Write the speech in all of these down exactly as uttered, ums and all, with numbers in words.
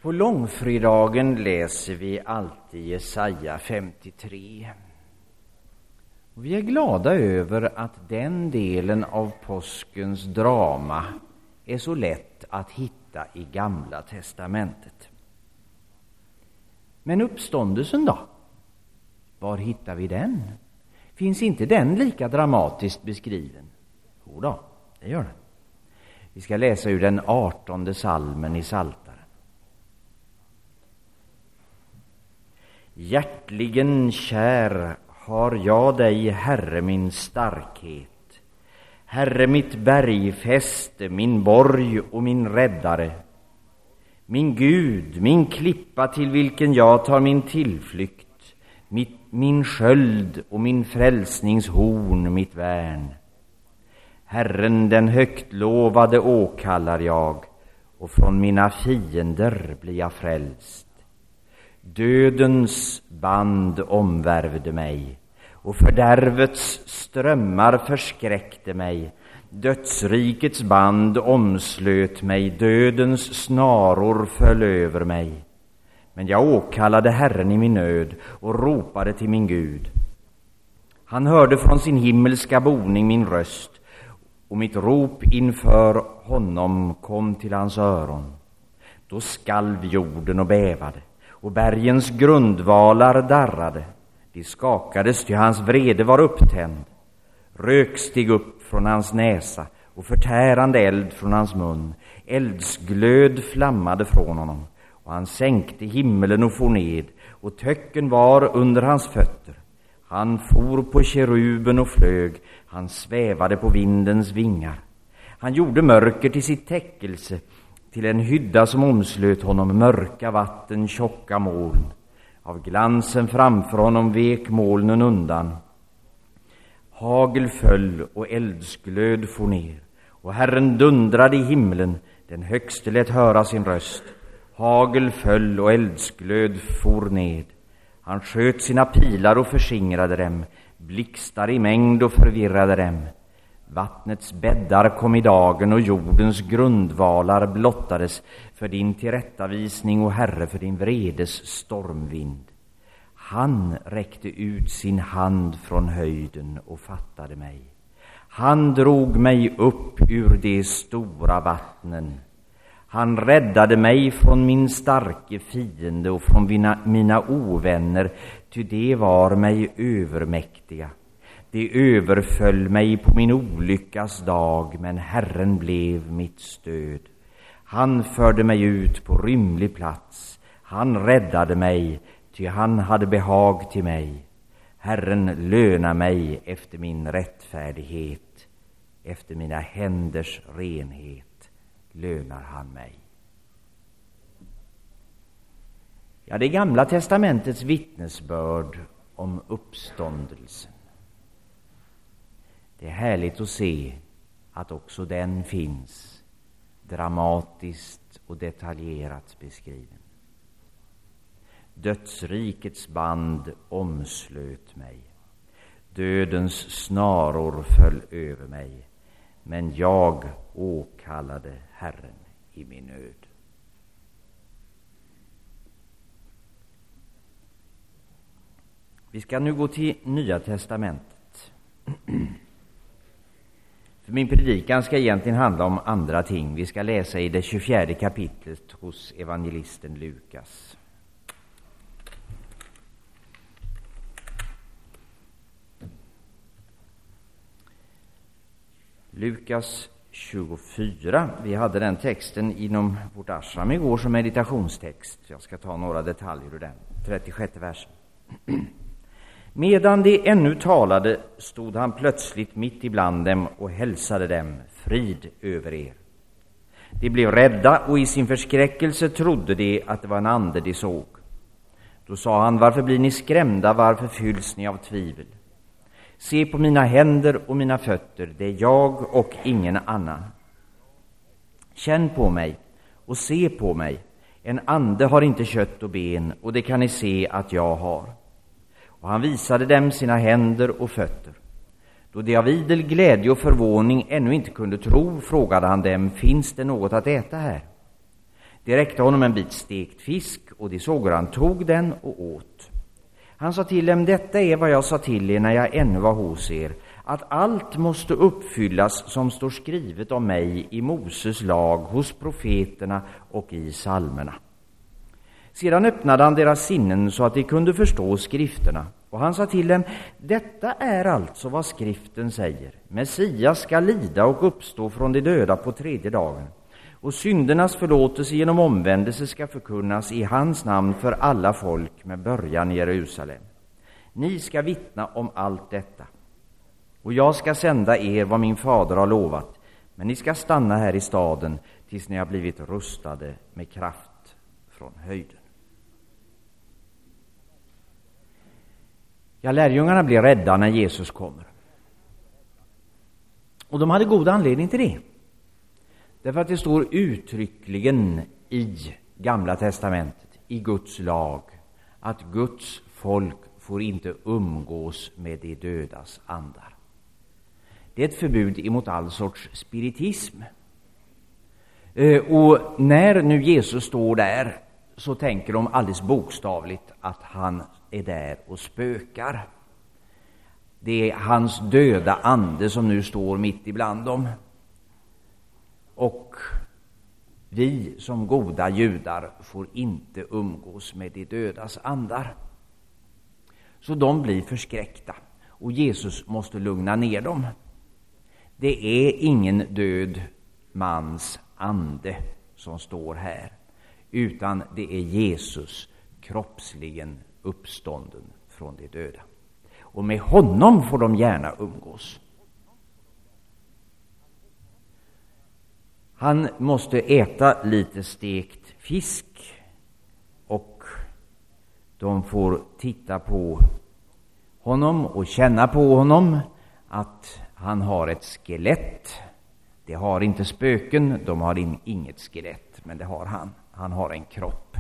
På långfredagen läser vi alltid Jesaja femtiotre. Och vi är glada över att den delen av påskens drama är så lätt att hitta i Gamla testamentet. Men uppståndelsen då? Var hittar vi den? Finns inte den lika dramatiskt beskriven? Jo då, det gör den. Vi ska läsa ur den artonde salmen i Psaltaren. Hjärtligen kär har jag dig, Herre, min starkhet. Herre, mitt bergfäste, min borg och min räddare. Min Gud, min klippa till vilken jag tar min tillflykt. Mitt, min sköld och min frälsningshorn, mitt värn. Herren, den högt lovade, åkallar jag, och från mina fiender blir jag frälst. Dödens band omvärvde mig, och fördärvets strömmar förskräckte mig. Dödsrikets band omslöt mig, dödens snaror föll över mig. Men jag åkallade Herren i min nöd och ropade till min Gud. Han hörde från sin himmelska boning min röst, och mitt rop inför honom kom till hans öron. Då skalv jorden och bävade, och bergens grundvalar darrade. De skakades, ty hans vrede var upptänd. Rök steg upp från hans näsa, och förtärande eld från hans mun. Eldsglöd flammade från honom, och han sänkte himmelen och for ned, och töcken var under hans fötter. Han for på keruben och flög, han svävade på vindens vingar. Han gjorde mörker till sitt täckelse, till en hydda som omslöt honom, mörka vatten, tjocka moln. Av glansen framför honom vek molnen undan. Hagel föll och eldsglöd for ner, och Herren dundrade i himlen, den högste lät höra sin röst. Hagel föll och eldsglöd for ned. Han sköt sina pilar och förskingrade dem, blixtar i mängd och förvirrade dem. Vattnets bäddar kom i dagen, och jordens grundvalar blottades för din tillrättavisning, och Herre, för din vredes stormvind. Han räckte ut sin hand från höjden och fattade mig. Han drog mig upp ur de stora vattnen. Han räddade mig från min starke fiende och från mina, mina ovänner, ty de var mig övermäktiga. De överföll mig på min olyckas dag, men Herren blev mitt stöd. Han förde mig ut på rymlig plats. Han räddade mig, ty han hade behag till mig. Herren lönar mig efter min rättfärdighet. Efter mina händers renhet lönar han mig. Ja, det Gamla testamentets vittnesbörd om uppståndelsen. Det är härligt att se att också den finns dramatiskt och detaljerat beskriven. Dödsrikets band omslöt mig. Dödens snaror föll över mig. Men jag åkallade Herren i min nöd. Vi ska nu gå till Nya testamentet. För min predikan ska egentligen handla om andra ting. Vi ska läsa i det tjugofjärde kapitlet hos evangelisten Lukas. Lukas tjugofyra. Vi hade den texten inom vårt ashram igår som meditationstext. Jag ska ta några detaljer ur den. trettiosjätte versen. Medan de ännu talade stod han plötsligt mitt ibland dem och hälsade dem, frid över er. De blev rädda, och i sin förskräckelse trodde de att det var en ande de såg. Då sa han, varför blir ni skrämda, varför fylls ni av tvivel? Se på mina händer och mina fötter, det är jag och ingen annan. Känn på mig och se på mig, en ande har inte kött och ben, och det kan ni se att jag har. Och han visade dem sina händer och fötter. Då de av idel glädje och förvåning ännu inte kunde tro, frågade han dem, finns det något att äta här? Det räckte honom en bit stekt fisk, och de sågor han tog den och åt. Han sa till dem: detta är vad jag sa till er när jag ännu var hos er, att allt måste uppfyllas som står skrivet om mig i Moses lag, hos profeterna och i psalmerna. Sedan öppnade han deras sinnen så att de kunde förstå skrifterna. Och han sa till dem: detta är alltså vad skriften säger. Messias ska lida och uppstå från de döda på tredje dagen. Och syndernas förlåtelse genom omvändelse ska förkunnas i hans namn för alla folk med början i Jerusalem. Ni ska vittna om allt detta. Och jag ska sända er vad min fader har lovat. Men ni ska stanna här i staden tills ni har blivit rustade med kraft från höjden. Ja, lärjungarna blir rädda när Jesus kommer. Och de hade god anledning till det. Därför att det står uttryckligen i Gamla testamentet, i Guds lag, att Guds folk får inte umgås med de dödas andar. Det är ett förbud emot all sorts spiritism. Och när nu Jesus står där så tänker de alldeles bokstavligt att han är där och spökar. Det är hans döda ande som nu står mitt ibland dem. Och vi som goda judar får inte umgås med de dödas andar. Så de blir förskräckta och Jesus måste lugna ner dem. Det är ingen död mans ande som står här, utan det är Jesus kroppsligen uppstånden från de döda. Och med honom får de gärna umgås. Han måste äta lite stekt fisk och de får titta på honom och känna på honom att han har ett skelett. Det har inte spöken, de har in, inget skelett, men det har han. Han har en kropp.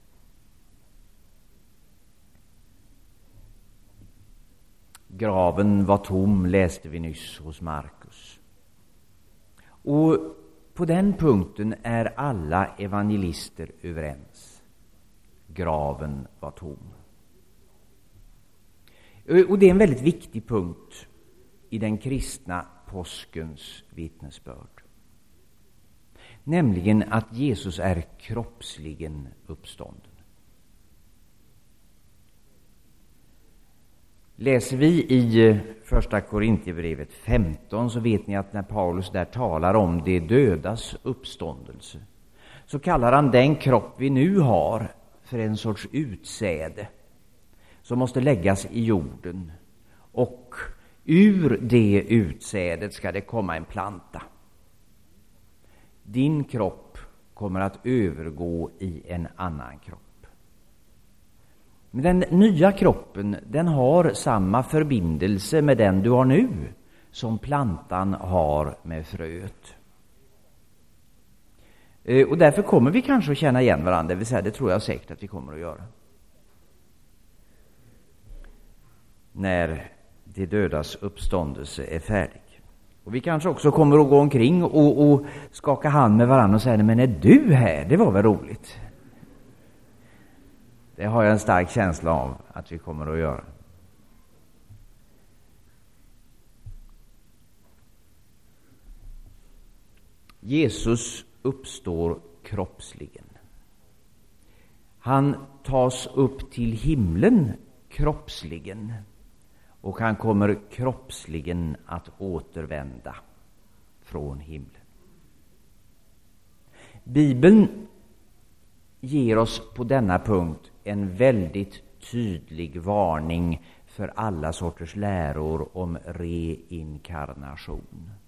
Graven var tom, läste vi nyss hos Markus. Och på den punkten är alla evangelister överens. Graven var tom. Och det är en väldigt viktig punkt i den kristna påskens vittnesbörd. Nämligen att Jesus är kroppsligen uppstånden. Läser vi i första Korintierbrevet femton så vet ni att när Paulus där talar om de dödas uppståndelse så kallar han den kropp vi nu har för en sorts utsäde som måste läggas i jorden, och ur det utsädet ska det komma en planta. Din kropp kommer att övergå i en annan kropp. Men den nya kroppen, den har samma förbindelse med den du har nu som plantan har med fröet. Och därför kommer vi kanske att känna igen varandra, det vill säga det tror jag säkert att vi kommer att göra. När de dödas uppståndelse är färdig. Och vi kanske också kommer att gå omkring och, och skaka hand med varandra och säga: men är du här? Det var väl roligt. Det har jag en stark känsla av att vi kommer att göra. Jesus uppstår kroppsligen. Han tas upp till himlen kroppsligen. Och han kommer kroppsligen att återvända från himlen. Bibeln ger oss på denna punkt en väldigt tydlig varning för alla sorters läror om reinkarnation.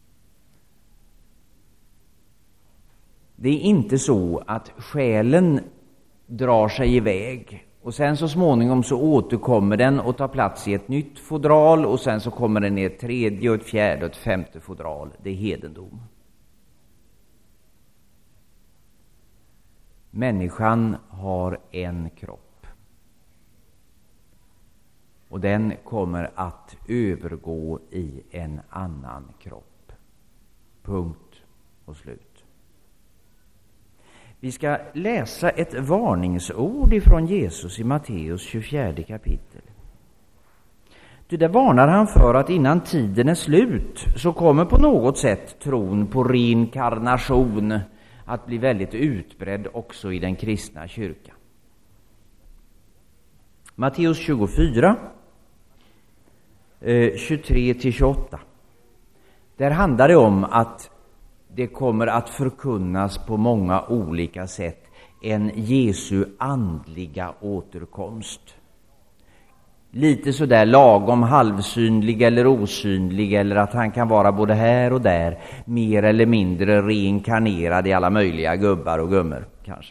Det är inte så att själen drar sig iväg och sen så småningom så återkommer den och tar plats i ett nytt fodral, och sen så kommer den i ett tredje och ett fjärde och ett femte fodral. Det är hedendom. Människan har en kropp. Och den kommer att övergå i en annan kropp. Punkt och slut. Vi ska läsa ett varningsord ifrån Jesus i Matteus tjugofjärde kapitel. Ty där varnar han för att innan tiden är slut så kommer på något sätt tron på reinkarnation att bli väldigt utbredd också i den kristna kyrkan. Matteus tjugofyra, tjugotre till tjugoåtta. Där handlar det om att det kommer att förkunnas på många olika sätt en Jesu andliga återkomst. Lite sådär lagom halvsynlig eller osynlig, eller att han kan vara både här och där, mer eller mindre reinkarnerad i alla möjliga gubbar och gummor kanske.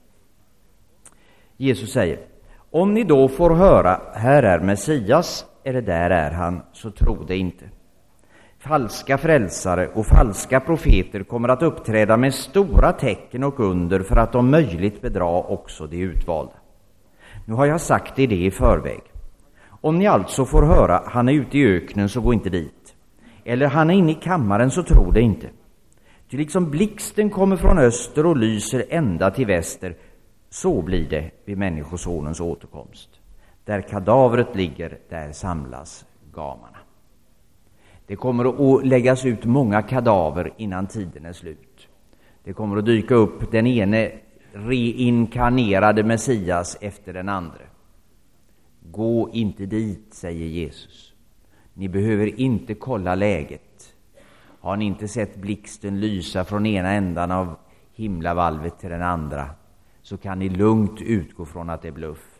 Jesus säger: om ni då får höra, här är Messias, eller där är han, så tro det inte. Falska frälsare och falska profeter kommer att uppträda med stora tecken och under för att om möjligt bedra också de utvalda. Nu har jag sagt er det i förväg. Om ni alltså får höra, han är ute i öknen, så gå inte dit. Eller han är inne i kammaren, så tro det inte. Ty liksom blixten kommer från öster och lyser ända till väster, så blir det vid människosonens återkomst. Där kadavret ligger, där samlas gamarna. Det kommer att läggas ut många kadaver innan tiden är slut. Det kommer att dyka upp den ene reinkarnerade Messias efter den andra. Gå inte dit, säger Jesus. Ni behöver inte kolla läget. Har ni inte sett blixten lysa från ena ändan av himlavalvet till den andra, så kan ni lugnt utgå från att det är bluff.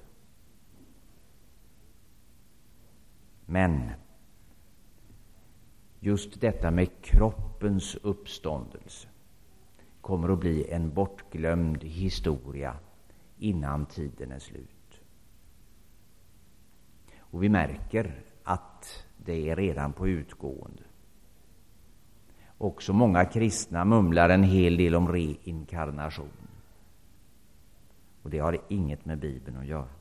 Men just detta med kroppens uppståndelse kommer att bli en bortglömd historia innan tiden är slut. Och vi märker att det är redan på utgående. Också många kristna mumlar en hel del om reinkarnation. Och det har inget med Bibeln att göra.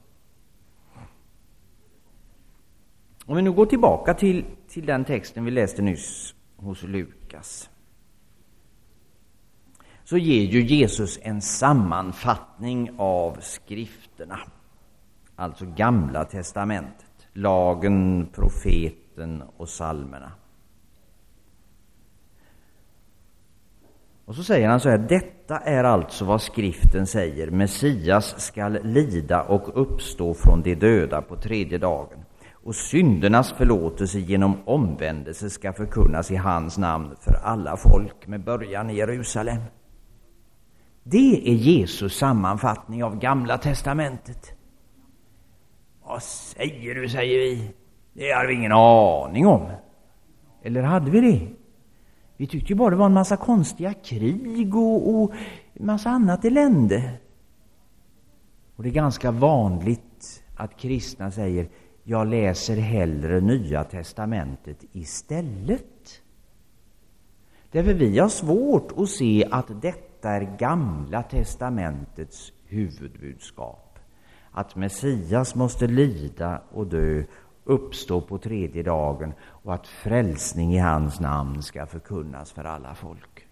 Om vi nu går tillbaka till, till den texten vi läste nyss hos Lukas, så ger ju Jesus en sammanfattning av skrifterna, alltså Gamla testamentet, lagen, profeten och psalmerna. Och så säger han så här: detta är alltså vad skriften säger, Messias skall lida och uppstå från de döda på tredje dagen, och syndernas förlåtelse genom omvändelse ska förkunnas i hans namn för alla folk med början i Jerusalem. Det är Jesus sammanfattning av Gamla testamentet. Vad säger du, säger vi. Det har vi ingen aning om. Eller hade vi det? Vi tyckte ju bara det var en massa konstiga krig och, och en massa annat elände. Och det är ganska vanligt att kristna säger: jag läser hellre Nya testamentet istället. Därför vi har svårt att se att detta är Gamla testamentets huvudbudskap. Att Messias måste lida och dö, uppstå på tredje dagen, och att frälsning i hans namn ska förkunnas för alla folk.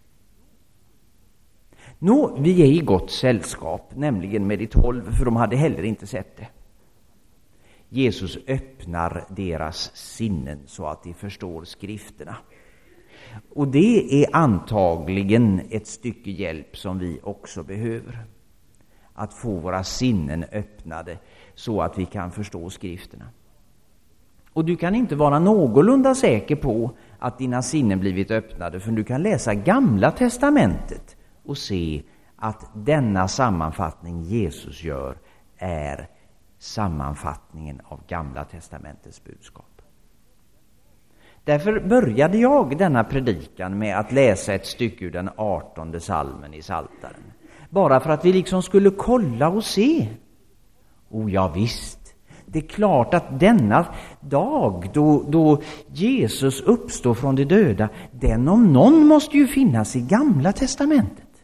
Nå, vi är i gott sällskap, nämligen med de tolv, för de hade heller inte sett det. Jesus öppnar deras sinnen så att de förstår skrifterna. Och det är antagligen ett stycke hjälp som vi också behöver. Att få våra sinnen öppnade så att vi kan förstå skrifterna. Och du kan inte vara någorlunda säker på att dina sinnen blivit öppnade, för du kan läsa Gamla testamentet och se att denna sammanfattning Jesus gör är sammanfattningen av Gamla testamentets budskap. Därför började jag denna predikan med att läsa ett stycke ur den artonde psalmen i Psaltaren. Bara för att vi liksom skulle kolla och se. Och ja visst, det är klart att denna dag då, då Jesus uppstår från de döda, den om någon måste ju finnas i Gamla testamentet.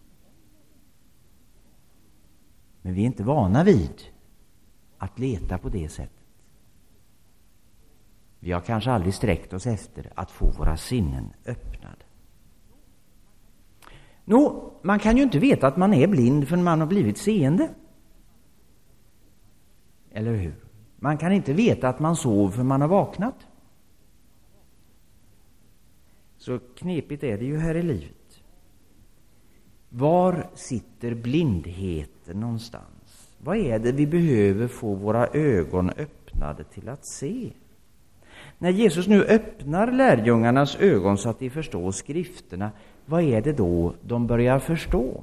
Men vi är inte vana vid att leta på det sättet. Vi har kanske aldrig sträckt oss efter att få våra sinnen öppnade. Nå, man kan ju inte veta att man är blind förrän man har blivit seende. Eller hur? Man kan inte veta att man sov förrän man har vaknat. Så knepigt är det ju här i livet. Var sitter blindheten någonstans? Vad är det vi behöver få våra ögon öppnade till att se? När Jesus nu öppnar lärjungarnas ögon så att de förstår skrifterna, vad är det då de börjar förstå?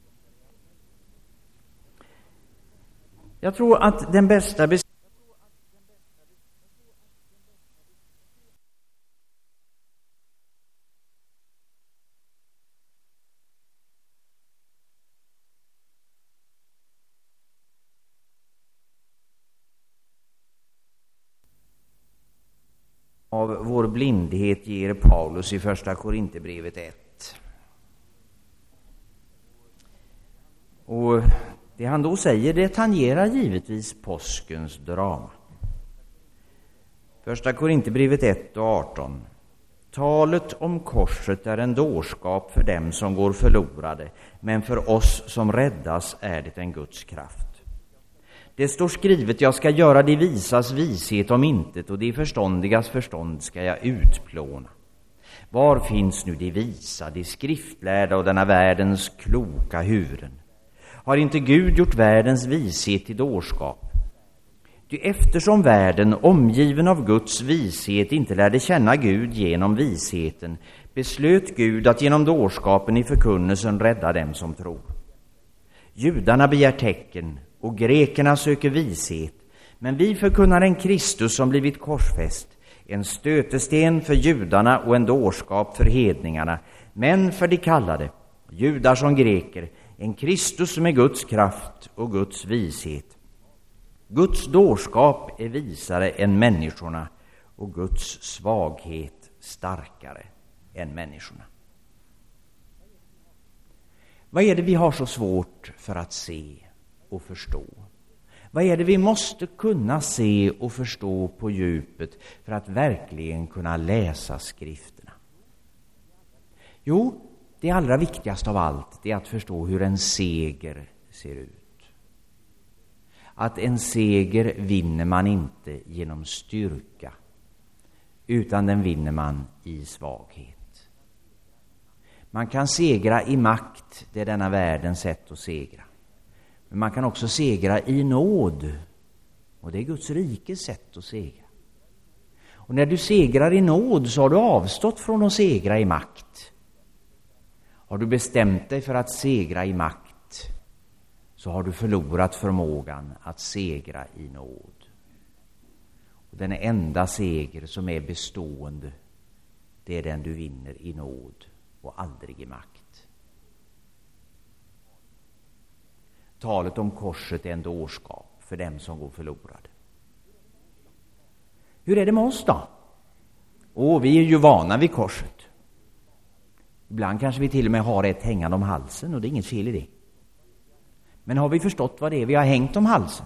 Jag tror att den bästa bes- av vår blindhet ger Paulus i första Korinthierbrevet ett. Och det han då säger, det tangerar givetvis påskens drama. Första Korinthierbrevet ett och arton. Talet om korset är en dårskap för dem som går förlorade, men för oss som räddas är det en Guds kraft. Det står skrivet, jag ska göra de visas vishet om intet, och de förståndigas förstånd ska jag utplåna. Var finns nu de visa, de skriftlärda och denna världens kloka huvuden? Har inte Gud gjort världens vishet till dårskap? Ty eftersom världen, omgiven av Guds vishet, inte lärde känna Gud genom visheten, beslöt Gud att genom dårskapen i förkunnelsen rädda dem som tror. Judarna begär tecken, och grekerna söker vishet, men vi förkunnar en Kristus som blivit korsfäst, en stötesten för judarna och en dårskap för hedningarna, men för de kallade, judar som greker, en Kristus som är Guds kraft och Guds vishet. Guds dårskap är visare än människorna, och Guds svaghet starkare än människorna. Vad är det vi har så svårt för att se och förstå? Vad är det vi måste kunna se och förstå på djupet för att verkligen kunna läsa skrifterna? Jo, det allra viktigaste av allt är att förstå hur en seger ser ut. Att en seger vinner man inte genom styrka, utan den vinner man i svaghet. Man kan segra i makt, det är denna världens sätt att segra. Men man kan också segra i nåd, och det är Guds rikes sätt att segra. Och när du segrar i nåd så har du avstått från att segra i makt. Har du bestämt dig för att segra i makt, så har du förlorat förmågan att segra i nåd. Och den enda seger som är bestående, det är den du vinner i nåd och aldrig i makt. Talet om korset är en dårskap för dem som går förlorade. Hur är det med oss då? Åh, vi är ju vana vid korset. Ibland kanske vi till och med har ett hängande om halsen, och det är inget fel i det. Men har vi förstått vad det är vi har hängt om halsen?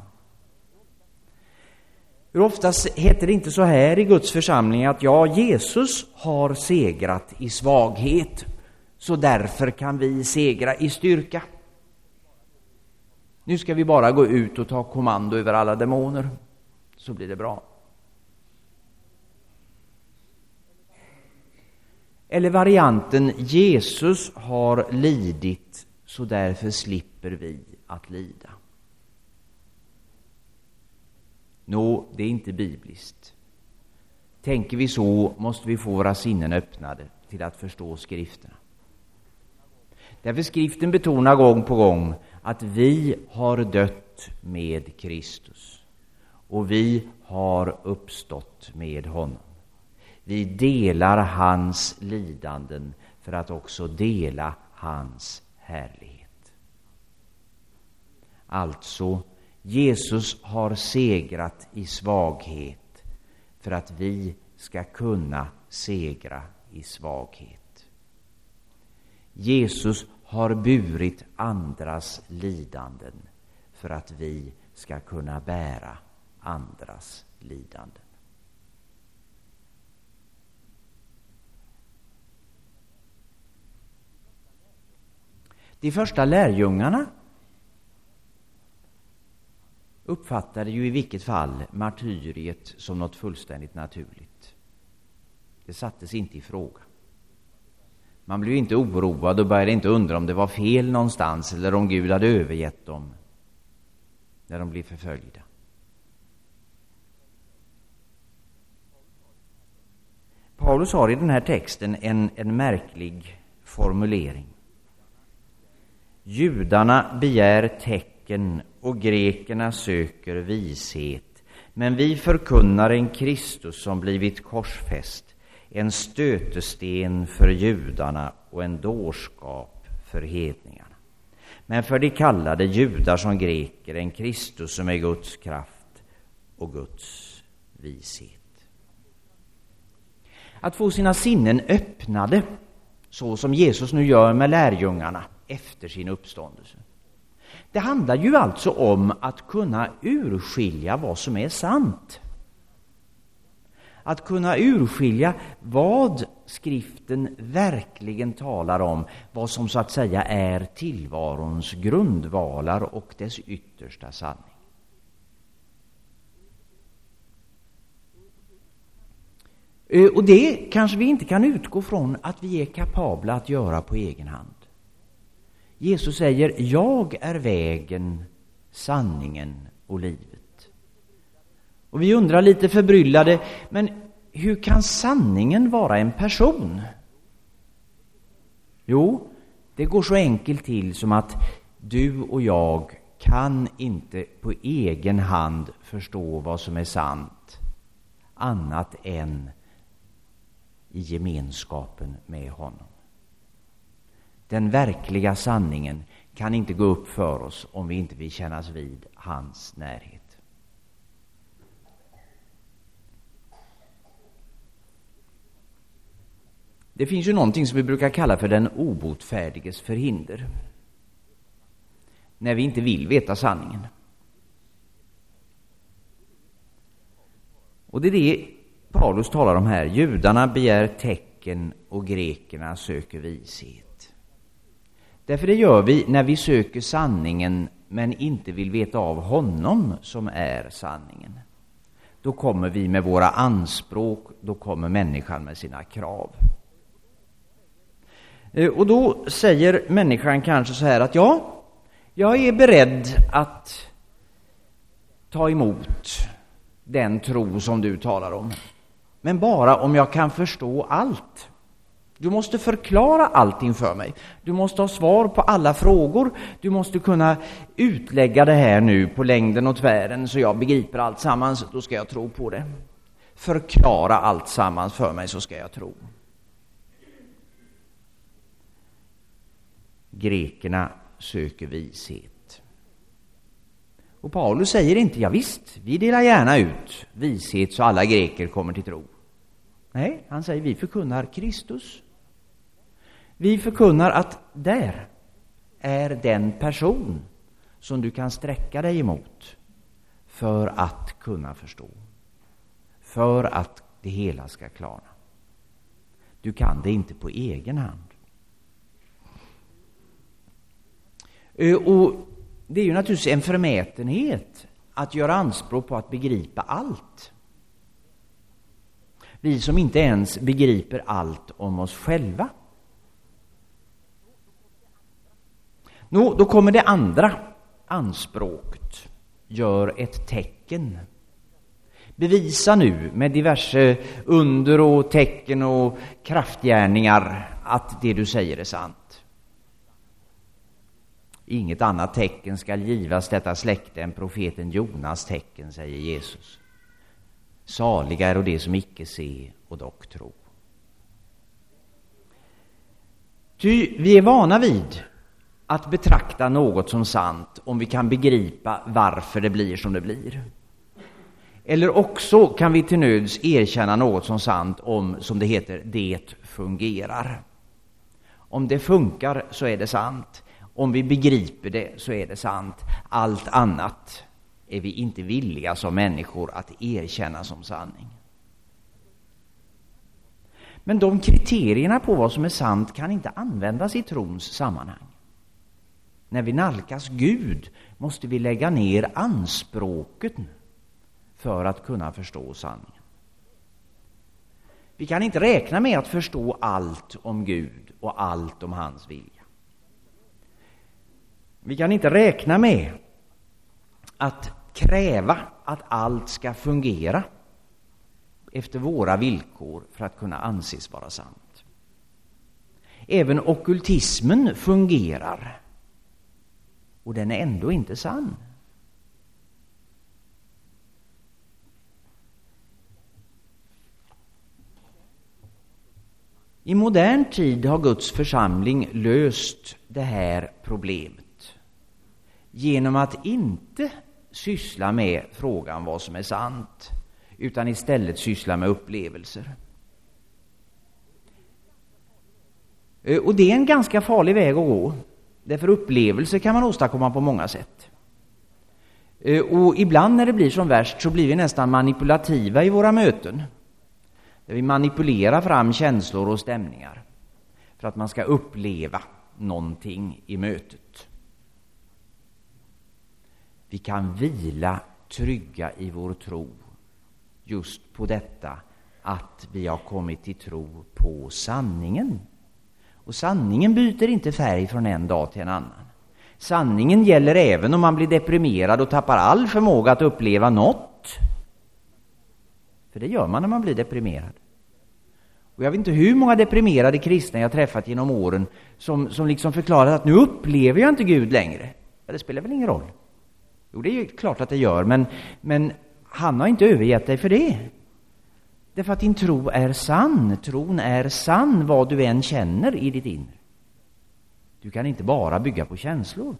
Hur ofta heter det inte så här i Guds församling att ja, Jesus har segrat i svaghet, så därför kan vi segra i styrka. Nu ska vi bara gå ut och ta kommando över alla demoner, så blir det bra. Eller varianten, Jesus har lidit, så därför slipper vi att lida. Nå, det är inte bibliskt. Tänker vi så måste vi få våra sinnen öppnade till att förstå skrifterna. Därför skriften betonar gång på gång att vi har dött med Kristus och vi har uppstått med honom. Vi delar hans lidanden för att också dela hans härlighet. Alltså, Jesus har segrat i svaghet för att vi ska kunna segra i svaghet. Jesus har burit andras lidanden för att vi ska kunna bära andras lidanden. De första lärjungarna uppfattade ju i vilket fall martyriet som något fullständigt naturligt. Det sattes inte i fråga. Man blev inte oroad och började inte undra om det var fel någonstans eller om Gud hade övergett dem när de blev förföljda. Paulus har i den här texten en, en märklig formulering. Judarna begär tecken och grekerna söker vishet, men vi förkunnar en Kristus som blivit korsfäst, en stötesten för judarna och en dårskap för hedningarna. Men för de kallade judar som greker en Kristus som är Guds kraft och Guds vishet. Att få sina sinnen öppnade, så som Jesus nu gör med lärjungarna efter sin uppståndelse. Det handlar ju alltså om att kunna urskilja vad som är sant. Att kunna urskilja vad skriften verkligen talar om, vad som så att säga är tillvarons grundvalar och dess yttersta sanning. Och det kanske vi inte kan utgå från att vi är kapabla att göra på egen hand. Jesus säger, jag är vägen, sanningen och livet. Och vi undrar lite förbryllade, men hur kan sanningen vara en person? Jo, det går så enkelt till som att du och jag kan inte på egen hand förstå vad som är sant annat än i gemenskapen med honom. Den verkliga sanningen kan inte gå upp för oss om vi inte vill kännas vid hans närhet. Det finns ju någonting som vi brukar kalla för den obotfärdiges förhinder. När vi inte vill veta sanningen. Och det är det Paulus talar om här. Judarna begär tecken och grekerna söker vishet. Därför det gör vi när vi söker sanningen men inte vill veta av honom som är sanningen. Då kommer vi med våra anspråk, då kommer människan med sina krav. Och då säger människan kanske så här att ja, jag är beredd att ta emot den tro som du talar om. Men bara om jag kan förstå allt. Du måste förklara allting för mig. Du måste ha svar på alla frågor. Du måste kunna utlägga det här nu på längden och tvären så jag begriper allt sammans. Då ska jag tro på det. Förklara allt sammans för mig så ska jag tro. Grekerna söker vishet. Och Paulus säger inte, ja visst, vi delar gärna ut vishet så alla greker kommer till tro. Nej, han säger vi förkunnar Kristus. Vi förkunnar att där är den person som du kan sträcka dig emot för att kunna förstå. För att det hela ska klarna. Du kan det inte på egen hand. Och det är ju naturligtvis en förmätenhet att göra anspråk på att begripa allt. Vi som inte ens begriper allt om oss själva. Nå, då kommer det andra anspråket. Gör ett tecken. Bevisa nu med diverse under och tecken och kraftgärningar att det du säger är sant. Inget annat tecken skall givas detta släkte än profeten Jonas tecken, säger Jesus. Saliga är och det som icke se och dock tro. Ty vi är vana vid att betrakta något som sant om vi kan begripa varför det blir som det blir. Eller också kan vi till nöds erkänna något som sant om, som det heter, det fungerar. Om det funkar så är det sant. Om vi begriper det så är det sant. Allt annat är vi inte villiga som människor att erkänna som sanning. Men de kriterierna på vad som är sant kan inte användas i trons sammanhang. När vi nalkas Gud måste vi lägga ner anspråken för att kunna förstå sanningen. Vi kan inte räkna med att förstå allt om Gud och allt om hans vilja. Vi kan inte räkna med att kräva att allt ska fungera efter våra villkor för att kunna anses vara sant. Även ockultismen fungerar, och den är ändå inte sann. I modern tid har Guds församling löst det här problemet genom att inte syssla med frågan vad som är sant, utan istället syssla med upplevelser. Och det är en ganska farlig väg att gå, därför upplevelser kan man åstadkomma på många sätt. Och ibland när det blir som värst så blir vi nästan manipulativa i våra möten. Där vi manipulerar fram känslor och stämningar för att man ska uppleva någonting i mötet. Vi kan vila trygga i vår tro just på detta att vi har kommit till tro på sanningen. Och sanningen byter inte färg från en dag till en annan. Sanningen gäller även om man blir deprimerad och tappar all förmåga att uppleva något. För det gör man när man blir deprimerad. Och jag vet inte hur många deprimerade kristna jag träffat genom åren som, som liksom förklarat att nu upplever jag inte Gud längre. Ja, det spelar väl ingen roll. Jo, det är ju klart att det gör, men, men han har inte övergett dig för det. Därför att din tro är sann. Tron är sann vad du än känner i ditt inre. Du kan inte bara bygga på känslor.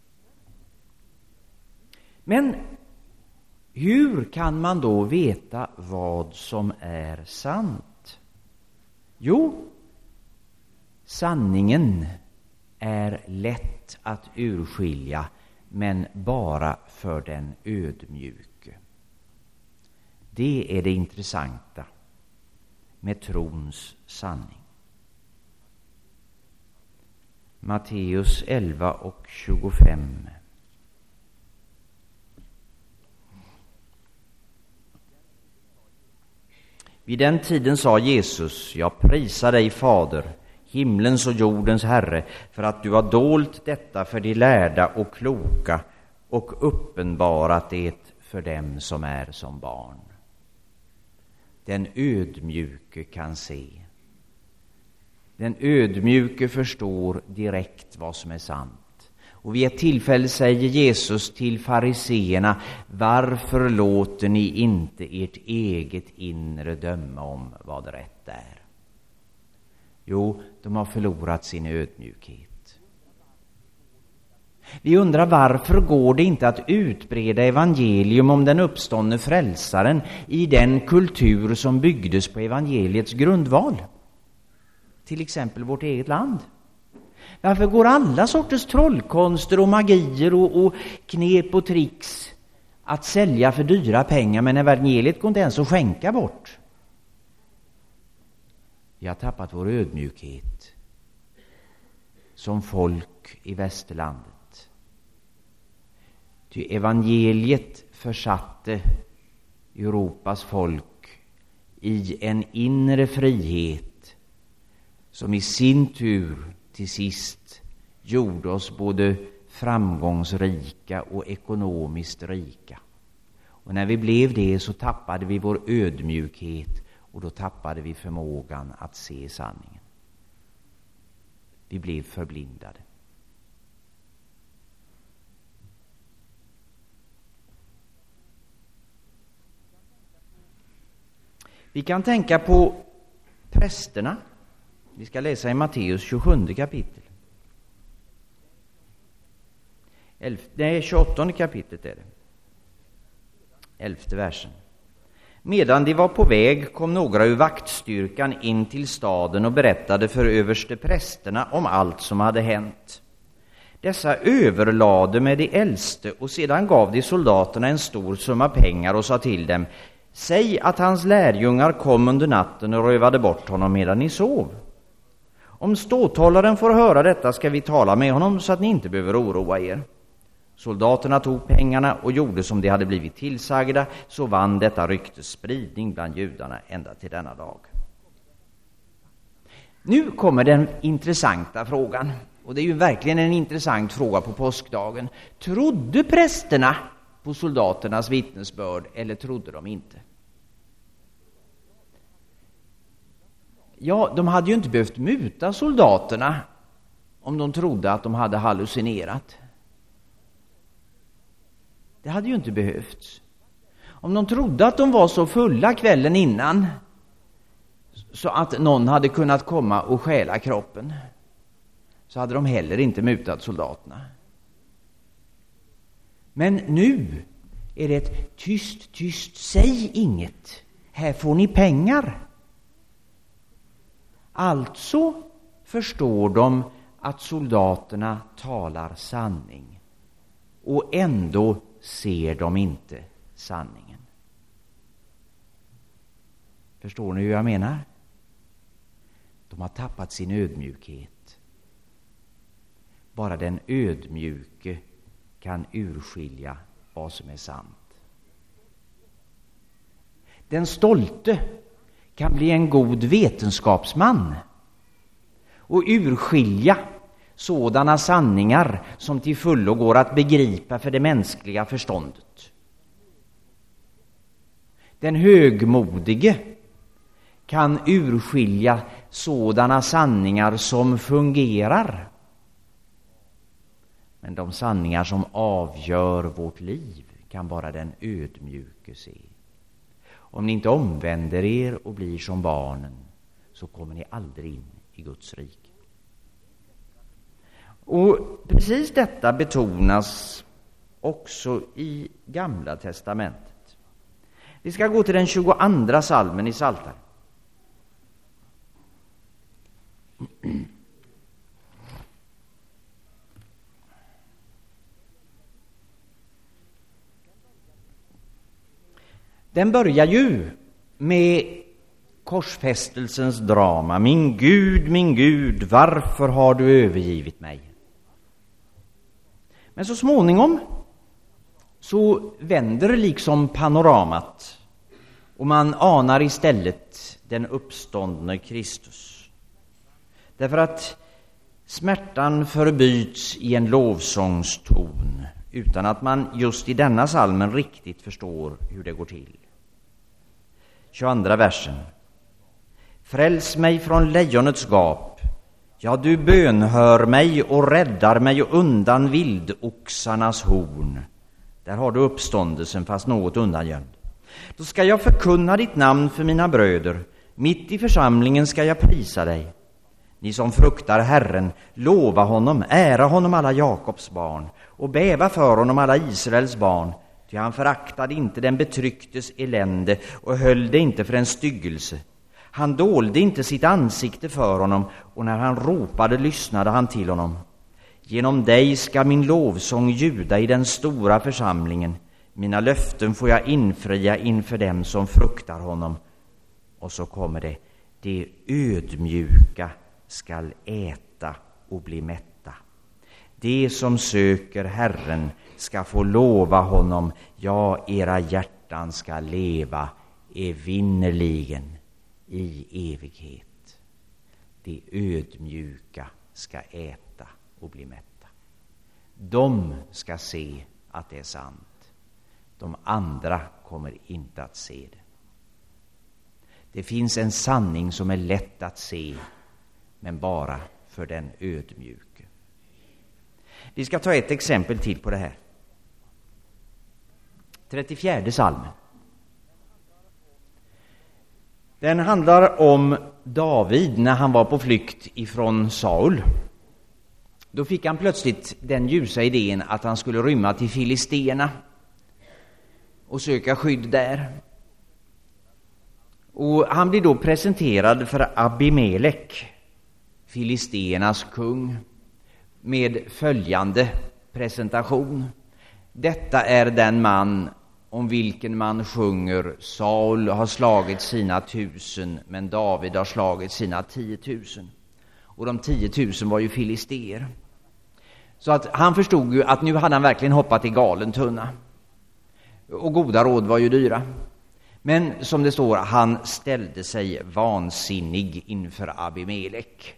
Men hur kan man då veta vad som är sant? Jo, sanningen är lätt att urskilja, men bara för den ödmjuke. Det är det intressanta med trons sanning. Matteus elva och tjugofem. Vid den tiden sa Jesus: jag prisar dig, Fader, himlens och jordens Herre, för att du har dolt detta för de lärda och kloka och uppenbarat det för dem som är som barn. Den ödmjuke kan se. Den ödmjuke förstår direkt vad som är sant. Och vid ett tillfälle säger Jesus till fariseerna: varför låter ni inte ert eget inre döma om vad rätt är? Jo, de har förlorat sin ödmjukhet. Vi undrar varför går det inte att utbreda evangelium om den uppståndne frälsaren i den kultur som byggdes på evangeliets grundval? Till exempel vårt eget land. Varför går alla sorters trollkonster och magier och, och knep och tricks att sälja för dyra pengar, men evangeliet går inte ens att skänka bort? Vi har tappat vår ödmjukhet som folk i västerlandet. Ty evangeliet försatte Europas folk i en inre frihet som i sin tur till sist gjorde oss både framgångsrika och ekonomiskt rika. Och när vi blev det så tappade vi vår ödmjukhet, och då tappade vi förmågan att se sanningen. Vi blev förblindade. Vi kan tänka på prästerna. Vi ska läsa i Matteus tjugosjunde kapitel. Elf, nej, tjugoåttonde kapitlet är det. Elfte versen. Medan de var på väg kom några ur vaktstyrkan in till staden och berättade för överste prästerna om allt som hade hänt. Dessa överlade med de äldste, och sedan gav de soldaterna en stor summa pengar och sa till dem: säg att hans lärjungar kom under natten och rövade bort honom medan ni sov. Om ståthållaren får höra detta ska vi tala med honom så att ni inte behöver oroa er. Soldaterna tog pengarna och gjorde som de hade blivit tillsagda, så vann detta ryktes spridning bland judarna ända till denna dag. Nu kommer den intressanta frågan, och det är ju verkligen en intressant fråga på påskdagen. Trodde prästerna på soldaternas vittnesbörd eller trodde de inte? Ja, de hade ju inte behövt muta soldaterna om de trodde att de hade hallucinerat. Det hade ju inte behövts. Om de trodde att de var så fulla kvällen innan så att någon hade kunnat komma och stjäla kroppen, så hade de heller inte mutat soldaterna. Men nu är det ett tyst, tyst, säg inget. Här får ni pengar. Alltså förstår de att soldaterna talar sanning, och ändå ser de inte sanningen. Förstår ni hur jag menar? De har tappat sin ödmjukhet. Bara den ödmjuke kan urskilja vad som är sant. Den stolte kan bli en god vetenskapsman och urskilja sådana sanningar som till fullo går att begripa för det mänskliga förståndet. Den högmodige kan urskilja sådana sanningar som fungerar. Men de sanningar som avgör vårt liv kan bara den ödmjuke se. Om ni inte omvänder er och blir som barnen, så kommer ni aldrig in i Guds rike. Och precis detta betonas också i Gamla testamentet. Vi ska gå till den tjugoandra salmen i Psaltaren. Den börjar ju med korsfästelsens drama. Min Gud, min Gud, varför har du övergivit mig? Men så småningom så vänder liksom panoramat, och man anar istället den uppståndne Kristus. Därför att smärtan förbyts i en lovsångston, utan att man just i denna salmen riktigt förstår hur det går till. tjugoandra versen. Fräls mig från lejonets gap. Ja, du bönhör mig och räddar mig undan vildoxarnas horn. Där har du uppståndelsen, fast något undangömd. Då ska jag förkunna ditt namn för mina bröder. Mitt i församlingen ska jag prisa dig. Ni som fruktar Herren, lova honom, ära honom alla Jakobs barn, och bäva för honom alla Israels barn. Ty han föraktade inte den betrycktes elände och höll det inte för en styggelse. Han dolde inte sitt ansikte för honom, och när han ropade lyssnade han till honom. Genom dig ska min lovsång ljuda i den stora församlingen. Mina löften får jag infria inför dem som fruktar honom. Och så kommer det. Det ödmjuka skall äta och bli mätta. Det som söker Herren ska få lova honom. Ja, era hjärtan ska leva evinnerligen i evighet. Det ödmjuka ska äta och bli mätta. De ska se att det är sant. De andra kommer inte att se det. Det finns en sanning som är lätt att se, men bara för den ödmjuke. Vi ska ta ett exempel till på det här. trettiofjärde salmen. Den handlar om David när han var på flykt ifrån Saul. Då fick han plötsligt den ljusa idén att han skulle rymma till filisterna och söka skydd där. Och han blir då presenterad för Abimelek, filisternas kung, med följande presentation. Detta är den man om vilken man sjunger: Saul har slagit sina tusen, men David har slagit sina tiotusen. Och de tiotusen var ju filister. Så att han förstod ju att nu hade han verkligen hoppat i galen tunna. Och goda råd var ju dyra. Men som det står, han ställde sig vansinnig inför Abimelek.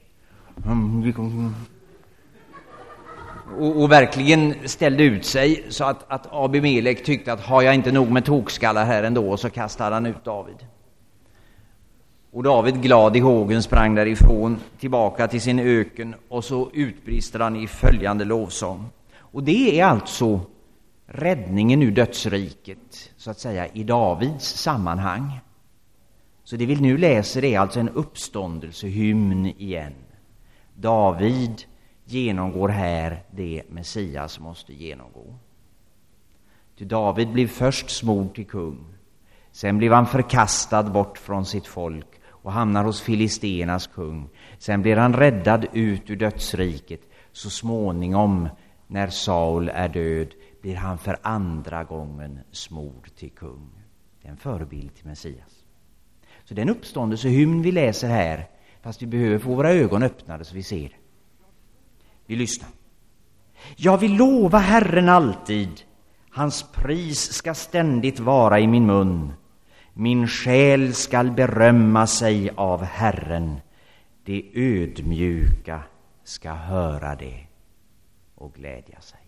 Och, och verkligen ställde ut sig så att, att Abimelek tyckte att har jag inte nog med tokskallar här ändå, och så kastade han ut David. Och David, glad i hågen, sprang därifrån tillbaka till sin öken, och så utbrister han i följande lovsång. Och det är alltså räddningen ur dödsriket, så att säga, i Davids sammanhang. Så det vi nu läser är alltså en uppståndelsehymn igen. David genomgår här det Messias måste genomgå. Ty David blev först smord till kung. Sen blev han förkastad bort från sitt folk och hamnar hos filisternas kung. Sen blir han räddad ut ur dödsriket. Så småningom, när Saul är död, blir han för andra gången smord till kung. Det är en förebild till Messias. Så den uppståndelsehymn vi läser här, fast vi behöver få våra ögon öppnade så vi ser. Vi lyssnar. Jag vill lova Herren alltid. Hans pris ska ständigt vara i min mun. Min själ skall berömma sig av Herren. De ödmjuka ska höra det och glädja sig.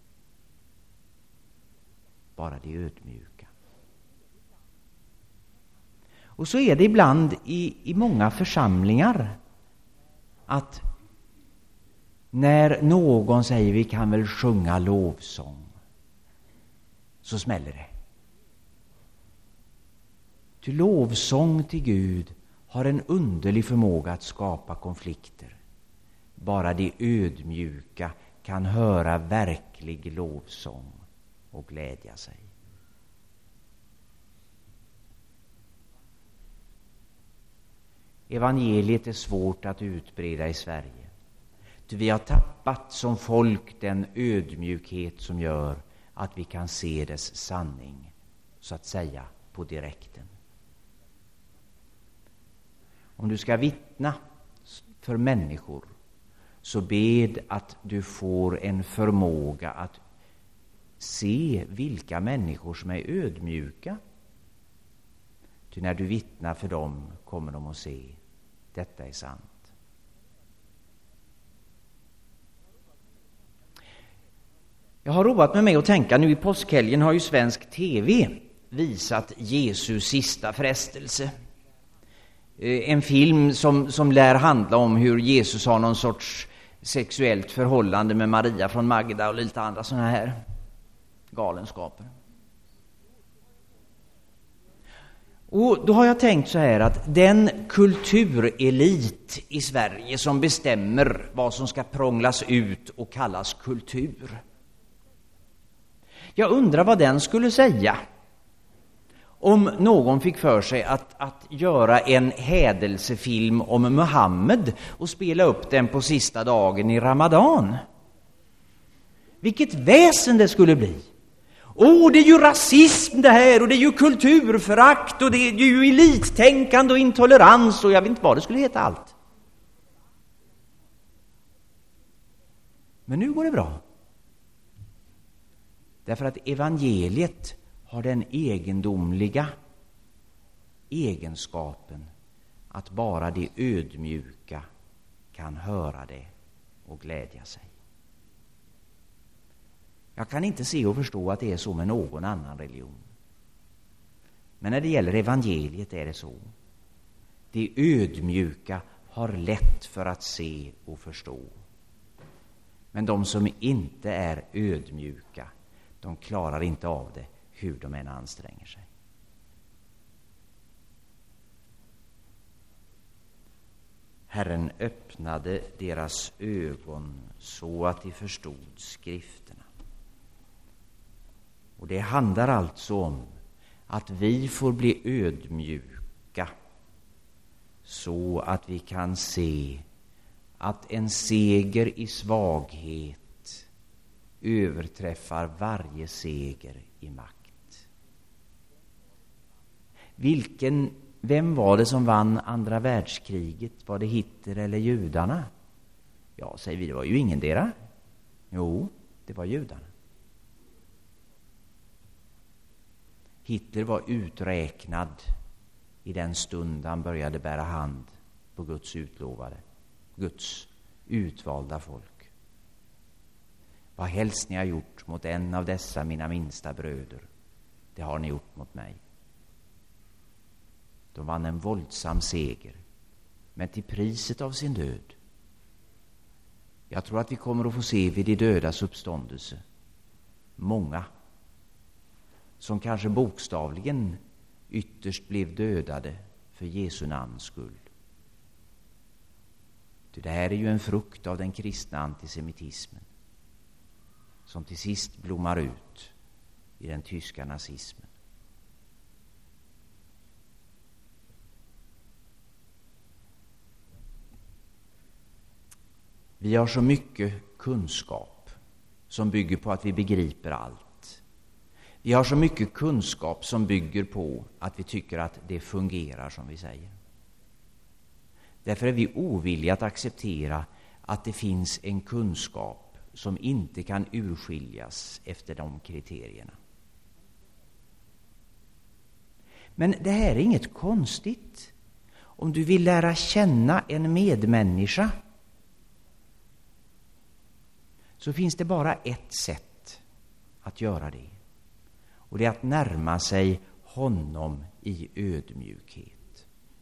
Bara de ödmjuka. Och så är det ibland i, i många församlingar att när någon säger vi kan väl sjunga lovsång, så smäller det. Ty lovsång till Gud har en underlig förmåga att skapa konflikter. Bara de ödmjuka kan höra verklig lovsång och glädja sig. Evangeliet är svårt att utbreda i Sverige. Ty vi har tappat som folk den ödmjukhet som gör att vi kan se dess sanning, så att säga, på direkten. Om du ska vittna för människor, så bed att du får en förmåga att se vilka människor som är ödmjuka. Ty när du vittnar för dem kommer de att se, detta är sant. Jag har roat mig med att tänka, nu i påskhelgen har ju svensk tv visat Jesus sista frestelse. En film som, som lär handla om hur Jesus har någon sorts sexuellt förhållande med Maria från Magda och lite andra sådana här galenskaper. Och då har jag tänkt så här att den kulturelit i Sverige som bestämmer vad som ska prånglas ut och kallas kultur, jag undrar vad den skulle säga om någon fick för sig att, att göra en hädelsefilm om Muhammed och spela upp den på sista dagen i Ramadan. Vilket väsen det skulle bli! Åh, oh, det är ju rasism det här, och det är ju kulturförakt, och det är ju elittänkande och intolerans, och jag vet inte vad det skulle heta allt. Men nu går det bra. Därför att evangeliet har den egendomliga egenskapen att bara de ödmjuka kan höra det och glädja sig. Jag kan inte se och förstå att det är så med någon annan religion. Men när det gäller evangeliet är det så. De ödmjuka har lätt för att se och förstå. Men de som inte är ödmjuka, de klarar inte av det hur de än anstränger sig. Herren öppnade deras ögon så att de förstod skrifterna. Och det handlar alltså om att vi får bli ödmjuka så att vi kan se att en seger i svaghet överträffar varje seger i makt. Vilken, vem var det som vann andra världskriget? Var det Hitler eller judarna? Ja, säger vi, det var ju ingen dera. Jo, det var judarna. Hitler var uträknad i den stund han började bära hand på Guds utlovade, Guds utvalda folk. Vad helst ni har gjort mot en av dessa mina minsta bröder, det har ni gjort mot mig. De vann en våldsam seger, men till priset av sin död. Jag tror att vi kommer att få se vid de dödas uppståndelse många som kanske bokstavligen ytterst blev dödade för Jesu namns skull. Det här är ju en frukt av den kristna antisemitismen som till sist blommar ut i den tyska nazismen. Vi har så mycket kunskap som bygger på att vi begriper allt. Vi har så mycket kunskap som bygger på att vi tycker att det fungerar som vi säger. Därför är vi ovilliga att acceptera att det finns en kunskap som inte kan urskiljas efter de kriterierna. Men det här är inget konstigt. Om du vill lära känna en medmänniska så finns det bara ett sätt att göra det. Och det är att närma sig honom i ödmjukhet.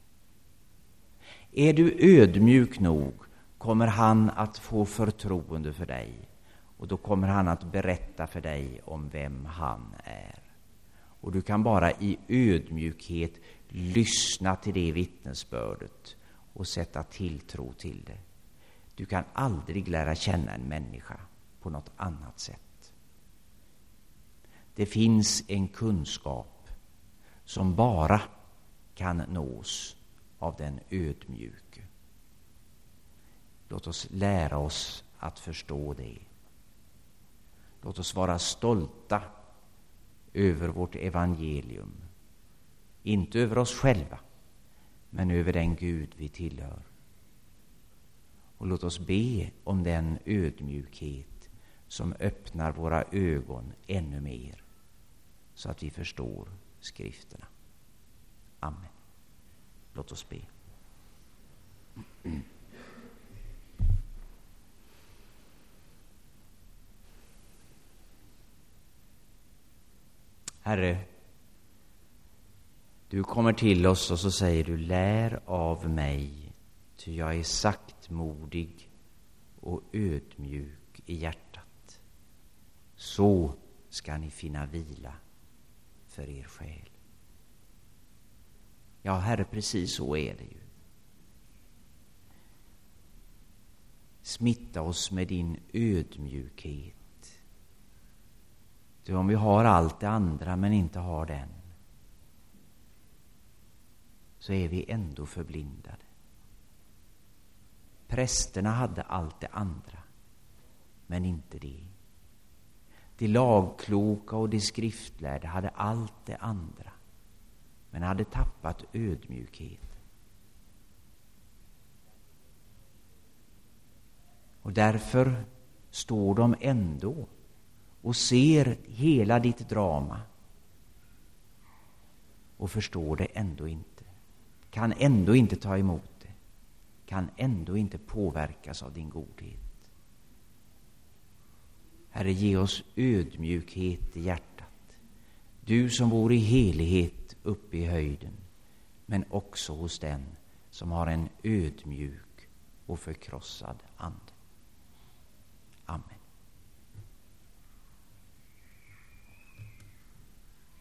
Är du ödmjuk nog kommer han att få förtroende för dig. Och då kommer han att berätta för dig om vem han är. Och du kan bara i ödmjukhet lyssna till det vittnesbördet och sätta tilltro till det. Du kan aldrig lära känna en människa på något annat sätt. Det finns en kunskap som bara kan nås av den ödmjuke. Låt oss lära oss att förstå det. Låt oss vara stolta över vårt evangelium. Inte över oss själva, men över den Gud vi tillhör. Och låt oss be om den ödmjukhet som öppnar våra ögon ännu mer så att vi förstår skrifterna. Amen. Låt oss be. Herre, du kommer till oss och så säger du: lär av mig, ty jag är saktmodig och ödmjuk i hjärtat. Så ska ni finna vila för er själ. Ja, Herre, precis så är det ju. Smitta oss med din ödmjukhet. Du, om vi har allt det andra men inte har den, så är vi ändå förblindade. Prästerna hade allt det andra, men inte det. De lagkloka och de skriftlärde hade allt det andra, men hade tappat ödmjukhet. Och därför står de ändå och ser hela ditt drama och förstår det ändå inte. Kan ändå inte ta emot det. Kan ändå inte påverkas av din godhet. Herre, ge oss ödmjukhet i hjärtat. Du som bor i helighet uppe i höjden, men också hos den som har en ödmjuk och förkrossad ande.